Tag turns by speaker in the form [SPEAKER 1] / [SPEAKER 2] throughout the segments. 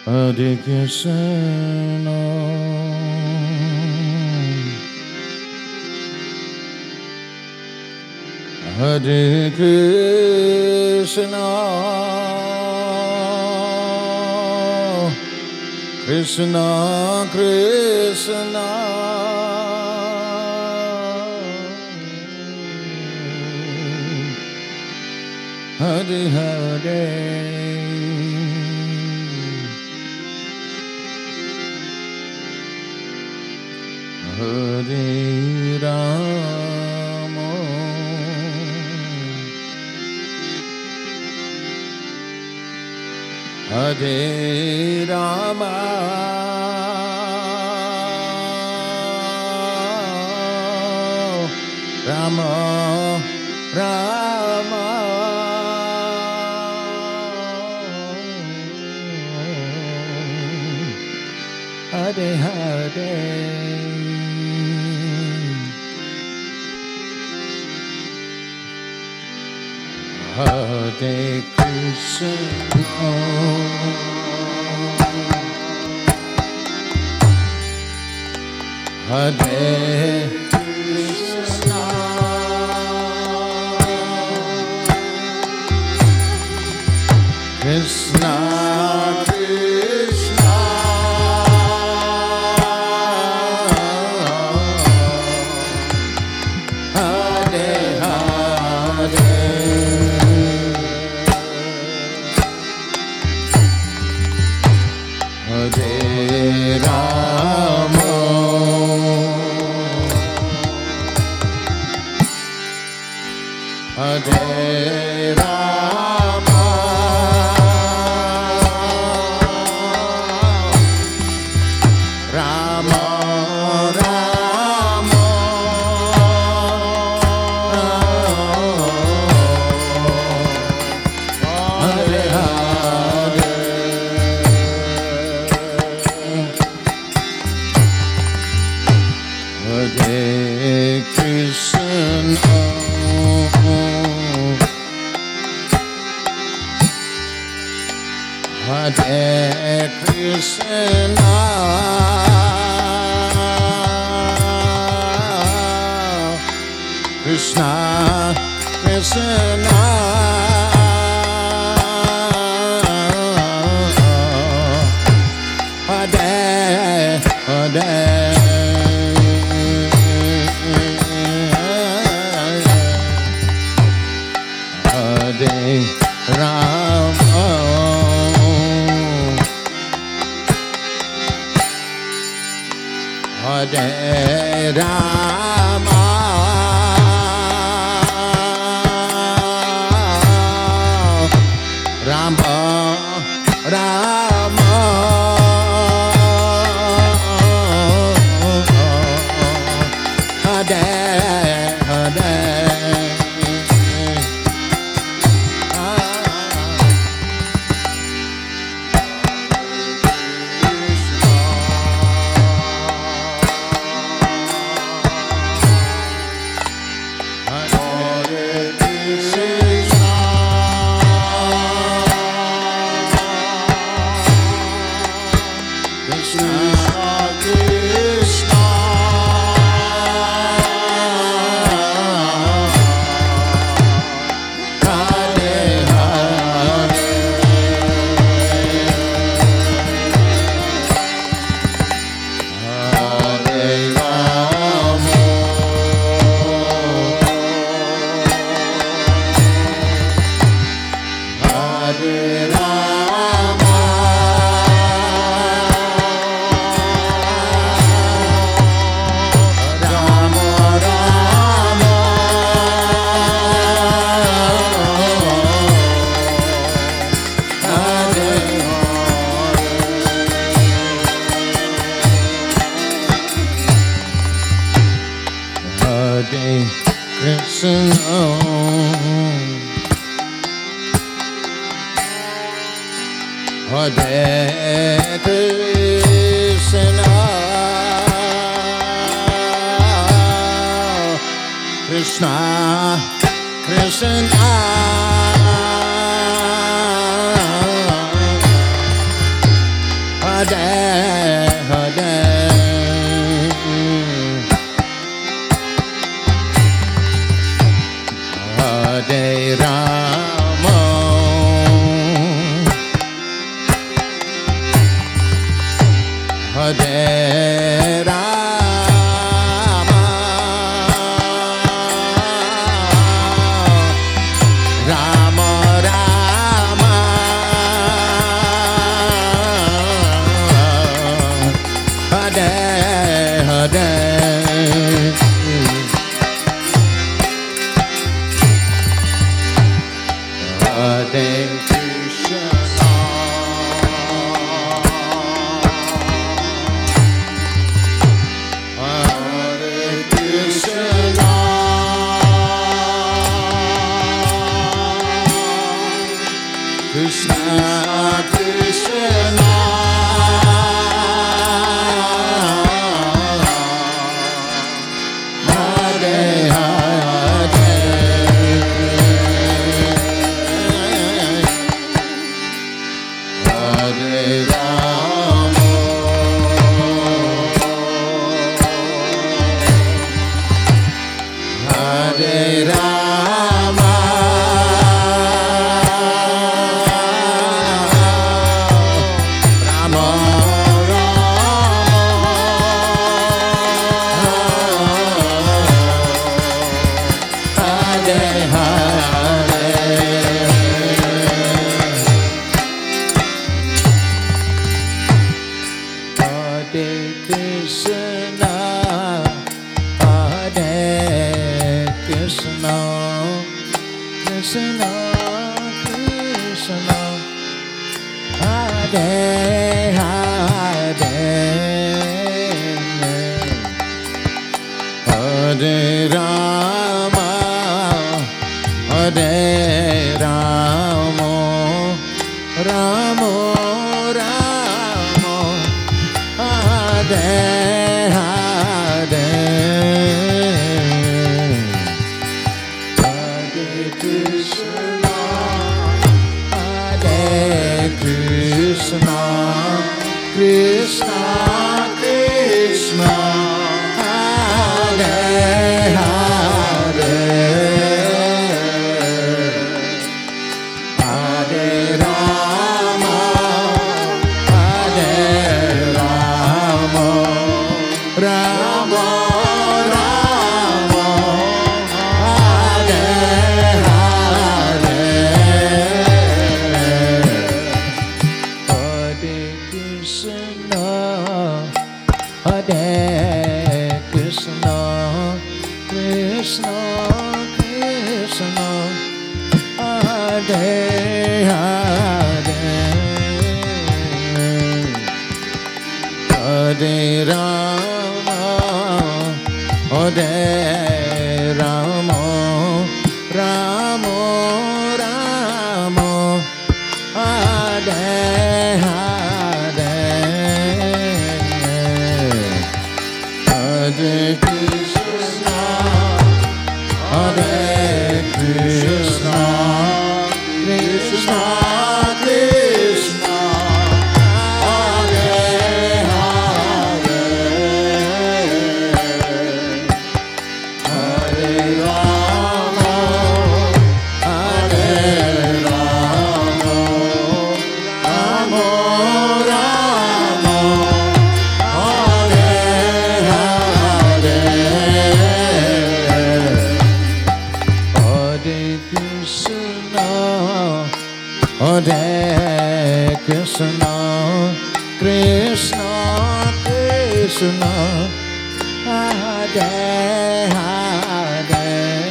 [SPEAKER 1] Hare Krishna, Hare Krishna, Krishna Krishna, Hare Hare, Hare Rama, Hare Rama, Rama Rama, Hare Hare, Hare Krishna, Hare Krishna, Krishna Krishna, Hare Hare, Hare Rama, Hare Rama, Rama Rama, Hare Hare, Hare Krishna, Hare Krishna, Krishna Krishna, Hare Hare, Hare Rama, Hare Rama, Rama Rama, Hare Hare, Krishna, Hare Krishna, Krishna Krishna, Hare Rama, Hare Rama, Rama Rama, Hare Hare, Hare Krishna, Hare Krishna, Krishna Krishna, Hare Hare, Hare Rama, Hare Rama, Rama Rama, Hare Hare, Hare Krishna, Hare Krishna, Krishna Krishna, Hare Hare, Hare Rama, Hare Rama, Rama Rama, Hare Hare, Hare Krishna, Hare Krishna, Krishna Krishna, Hare Hare, Hare Rama, Hare Rama, Rama Rama, Hare Hare, Hare Krishna, Hare Krishna, Krishna Krishna, Hare Hare,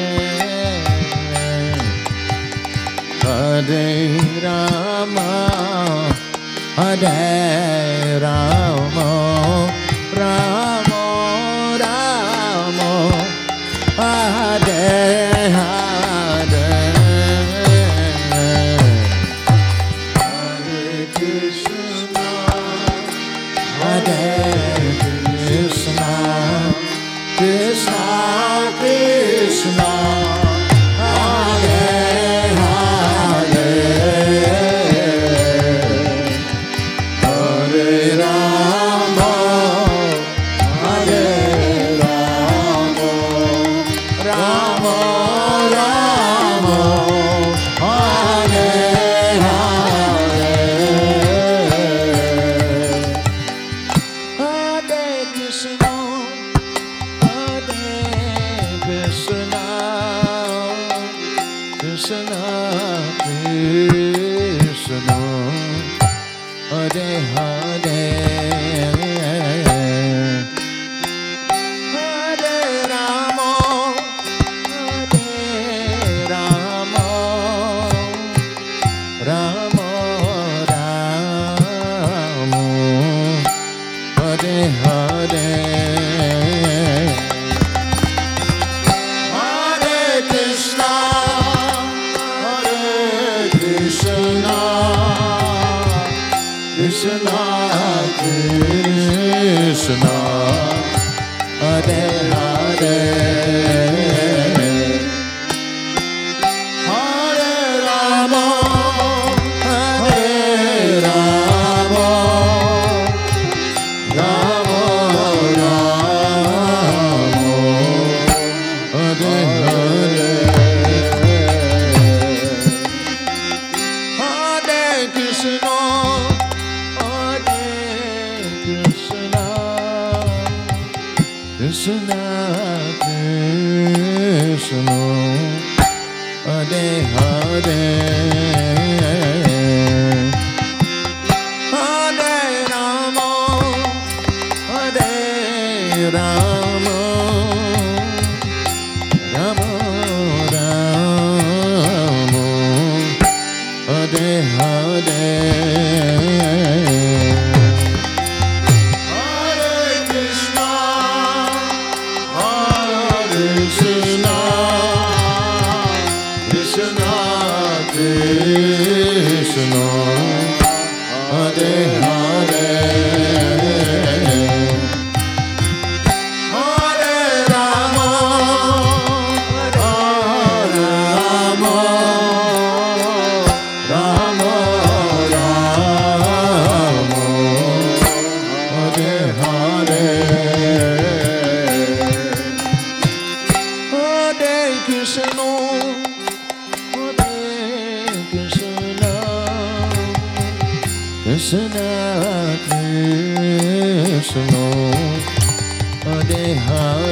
[SPEAKER 1] Hare Rama, Hare Rama, Rama Rama, Hare Hare, Hare Krishna, Hare Krishna, Krishna Krishna, Hare Hare, Hare Rama, Hare Rama, Rama Rama, Hare Hare, Hare Krishna, Hare Krishna, Krishna Krishna, Hare Hare, Hare Rama, Hare Rama, Rama Rama, Hare Hare, Hare Krishna, Hare Krishna, Krishna Krishna, Hare Hare, Hare Rama, Hare Rama, Rama Rama, Hare Hare, Hare Krishna, Hare Krishna, Krishna Krishna, Hare Hare, Hare Rama, Hare Rama, Rama Rama, Hare Hare, Hare Krishna, Hare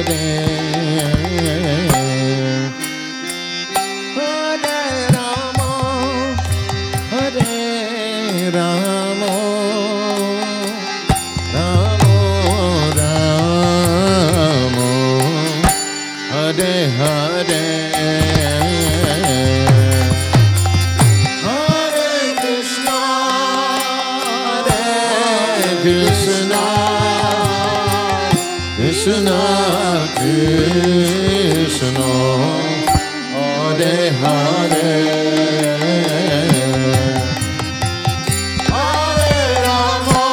[SPEAKER 1] Krishna, Krishna, Hare Hare, Hare Rama,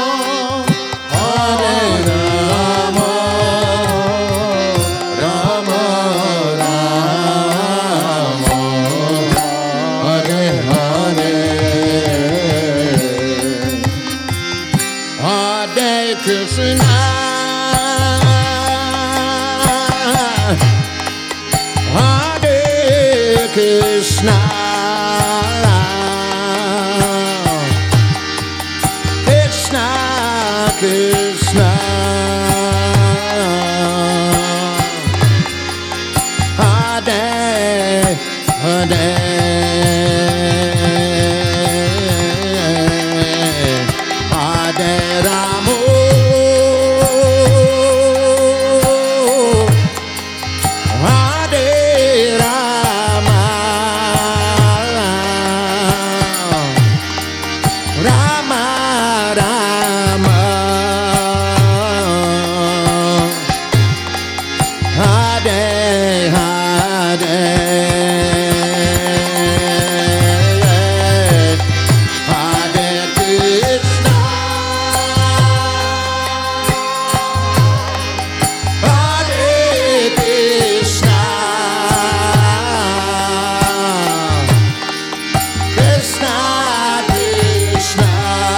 [SPEAKER 1] Hare Rama, Rama Rama, Hare Hare, Hare Krishna. Krishna, Krishna, Krishna, Hare, Hare, Hare Rama, Hare Rama. Rama, Rama, Hare, Hare, Hare Krishna, Hare Krishna, Krishna, Krishna.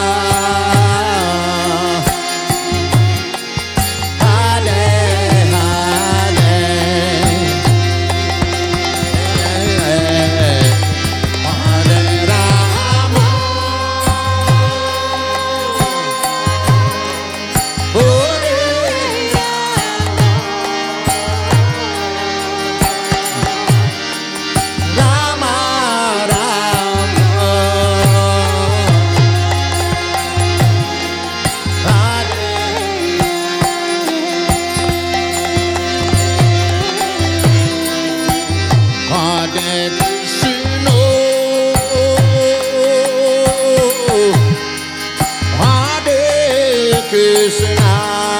[SPEAKER 1] Krishna,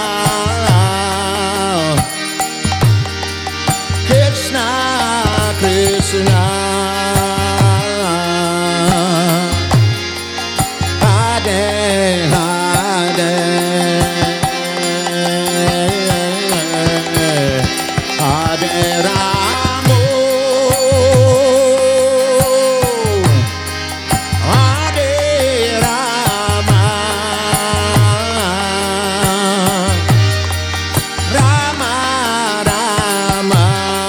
[SPEAKER 1] Krishna, Krishna, Hare, Hare, Hare Rama, Hare Rama, Rama, Rama,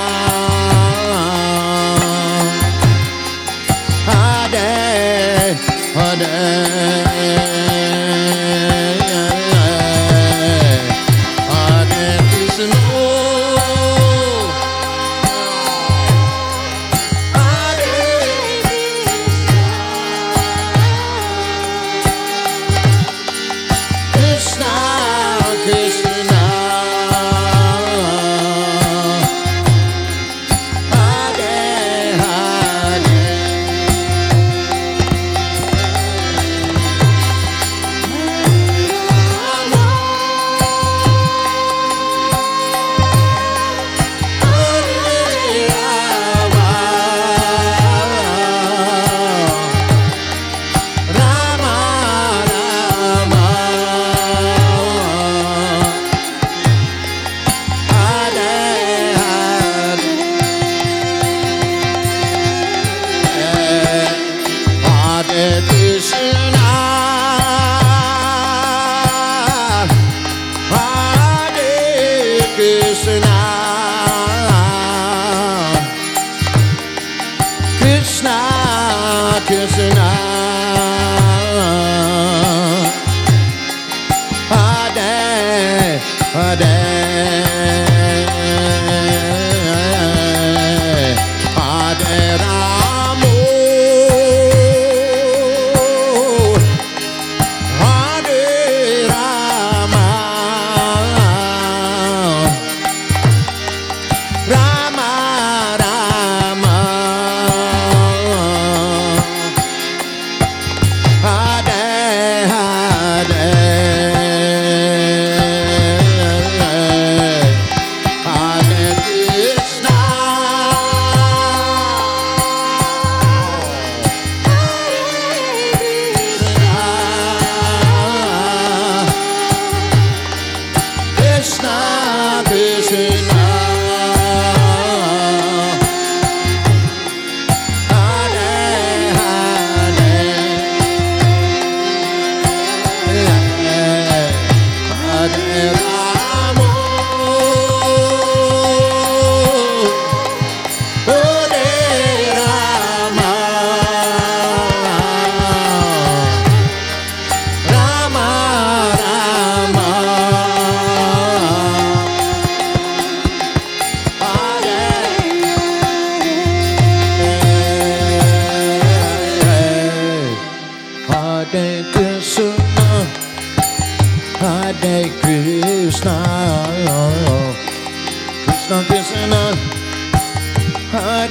[SPEAKER 1] Hare, Hare, Hare Krishna,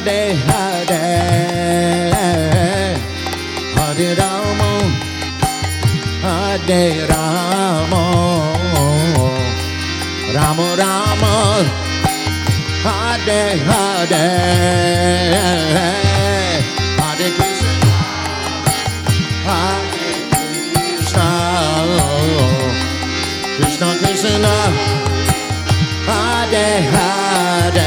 [SPEAKER 1] Hare Hare Hare Rama Hare Rama Rama Rama Hare Hare Hare Krishna Hare Krishna Krishna Krishna Hare Hare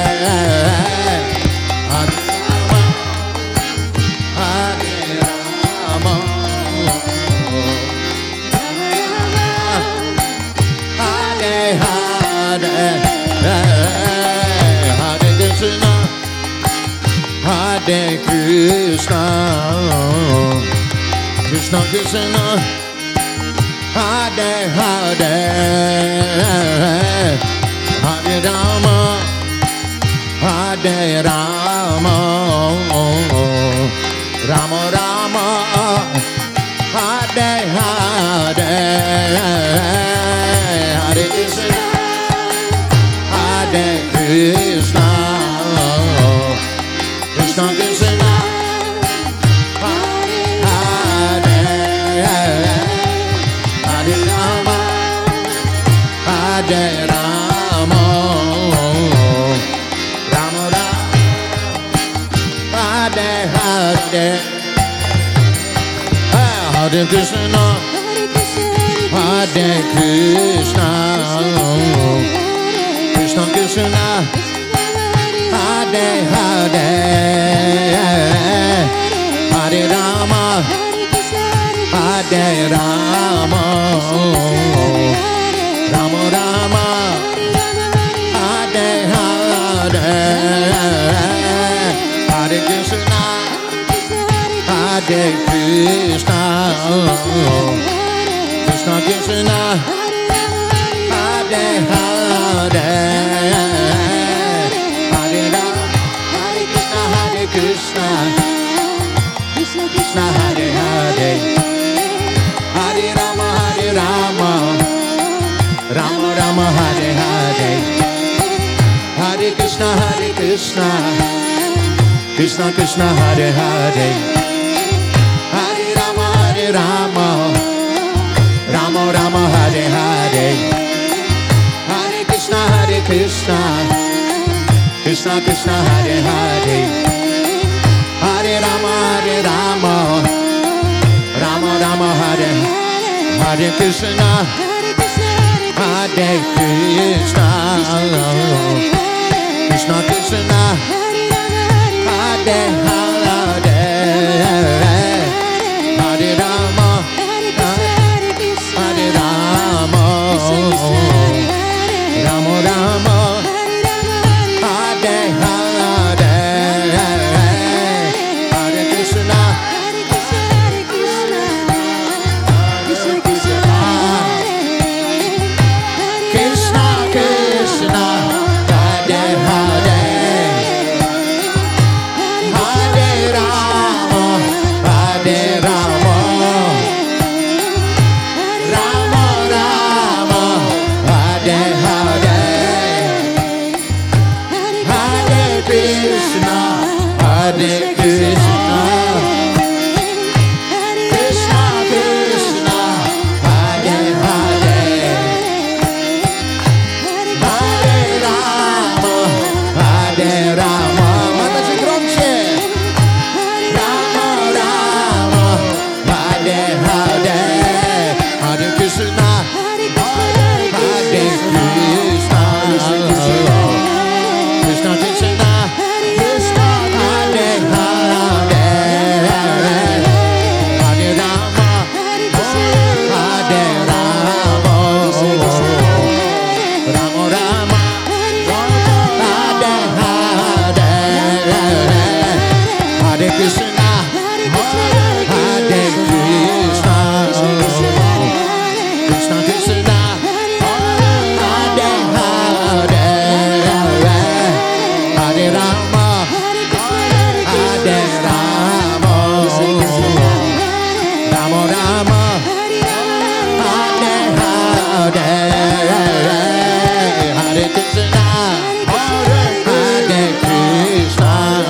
[SPEAKER 1] Hare Krishna, Krishna Krishna, Hare Hare, Hare Rama, Hare Rama, Rama Rama, Hare Hare, Hare Krishna, Hare Krishna. Krishna Krishna Hare Hare Hare Rama Hare Rama Rama Rama Hare Hare Hare Krishna Hare Krishna Krishna Krishna Hare Hare Hare Rama Hare Rama Rama Rama Hare Hare Hare Krishna Hare Krishna Krishna Krishna Hare Hare Krishna, Krishna Krishna Hare Hare, Hare Rama Hare Rama, Rama Rama Hare Hare, Hare Krishna Krishna Krishna Hare Hare, Hare Rama Hare Rama, Rama Rama Hare Hare, Hare Krishna Krishna Krishna Hare Hare. Hare Rama, Rama Rama Hare Hare Krishna, Hare Krishna, Krishna Krishna, Hare Hare, Hare Rama, Hare Rama, Rama Rama, Hare Hare. Krishna Krishna Hare Hare Hare Rama Hare Rama Rama Rama Hare Hare Hare Krishna Hare Krishna Hare Krishna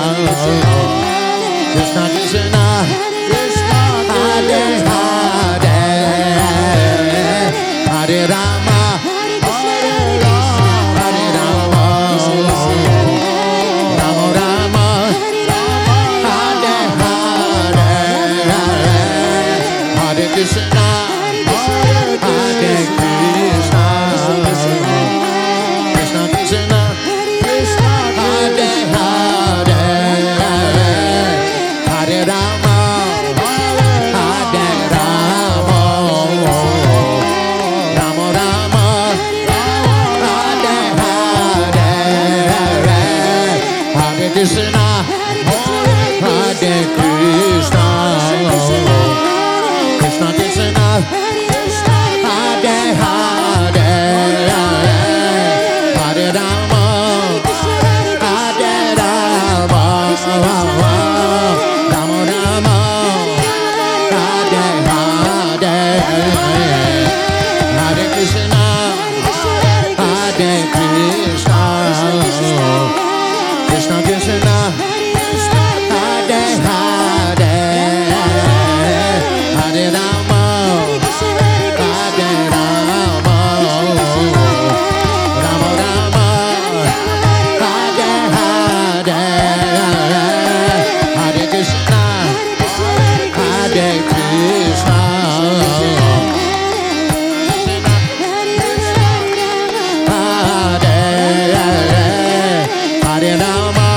[SPEAKER 1] Krishna, Hare Krishna, Krishna Krishna, Hare Hare, Hare Rama, Hare Rama, Rama Rama, Hare Hare, Hare Krishna, Hare Krishna, Krishna Krishna, Hare Hare, Hare Rama, Hare Rama, Rama Rama, Hare Hare, Hare Krishna, Hare Krishna, Hare Rama,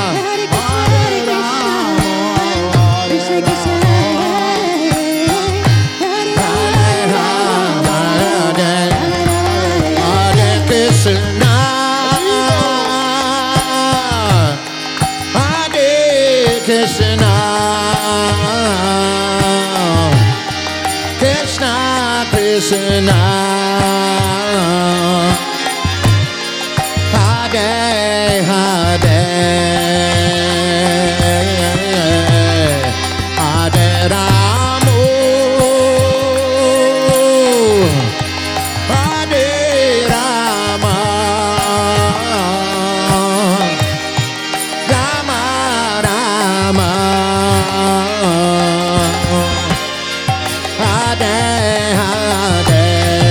[SPEAKER 1] Hare Krishna, Hare Krishna, Krishna Krishna, Hare Hare, Hare Rama, Hare Rama, Rama Rama, Hare Hare,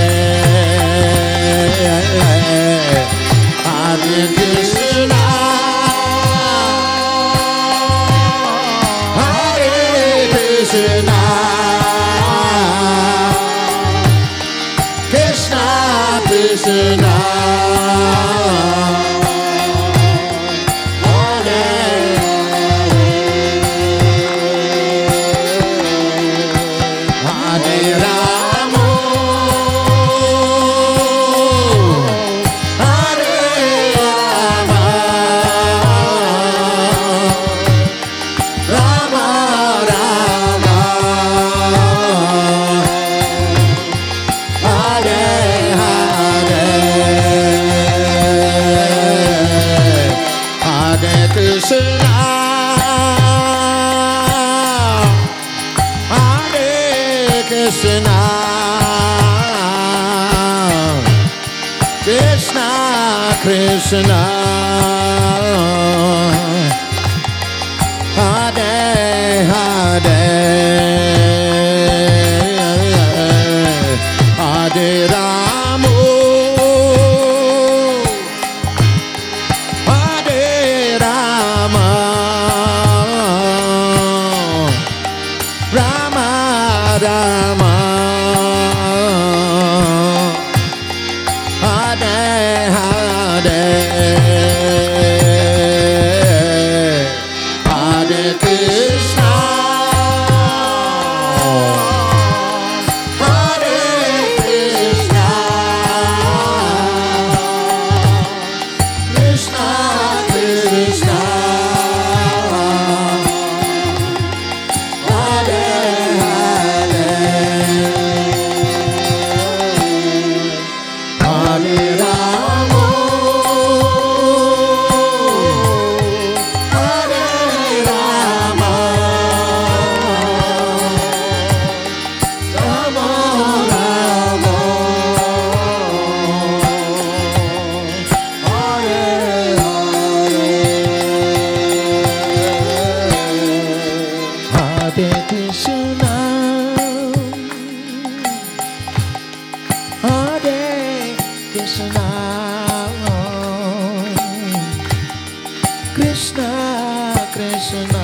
[SPEAKER 1] Hare Krishna, Hare Krishna, Krishna Krishna, Hare Hare Rama, Hare Rama, Rama Rama, Hare Hare, Hare Krishna, Hare Krishna, Krishna Krishna, Hare Hare, Hare Rama, Hare Rama, Rama Rama, Hare Hare, Hare Krishna, Hare Krishna, Krishna Krishna, Hare Hare, Hare Rama, Hare Rama, Rama Rama, Hare Hare, Hare Krishna, Hare Krishna, Krishna Krishna,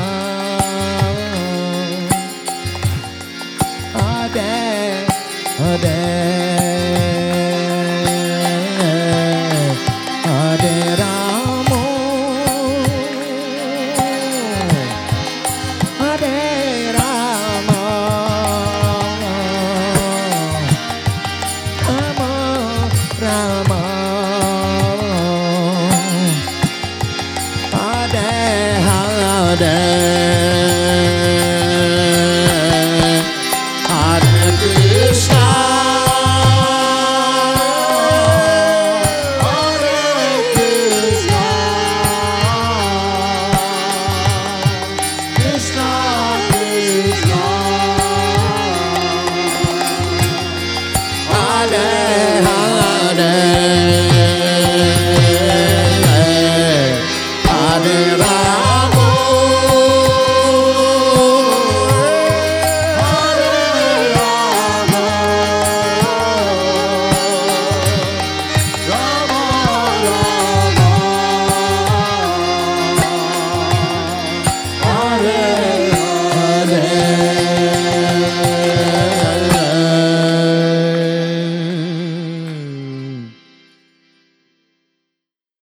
[SPEAKER 1] Hare Hare, Hare Rama, Hare Rama, Rama Rama, Hare Hare. Radhe